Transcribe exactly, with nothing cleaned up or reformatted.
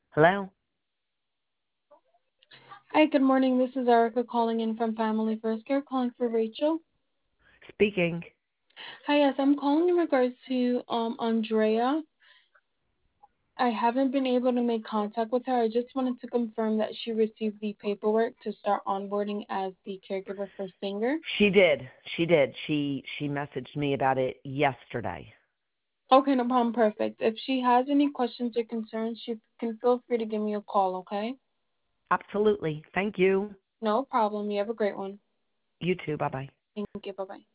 Hello? Hi, good morning. This is Erica calling in from Family First Care, calling for Rachel. Speaking. Hi, yes, I'm calling in regards to um Andrea. I haven't been able to make contact with her. I just wanted to confirm that she received the paperwork to start onboarding as the caregiver for Singer. She did. She did. She she messaged me about it yesterday. Okay, no problem. Perfect. If she has any questions or concerns, she can feel free to give me a call, okay? Absolutely. Thank you. No problem. You have a great one. You too. Bye-bye. Thank you. Bye-bye.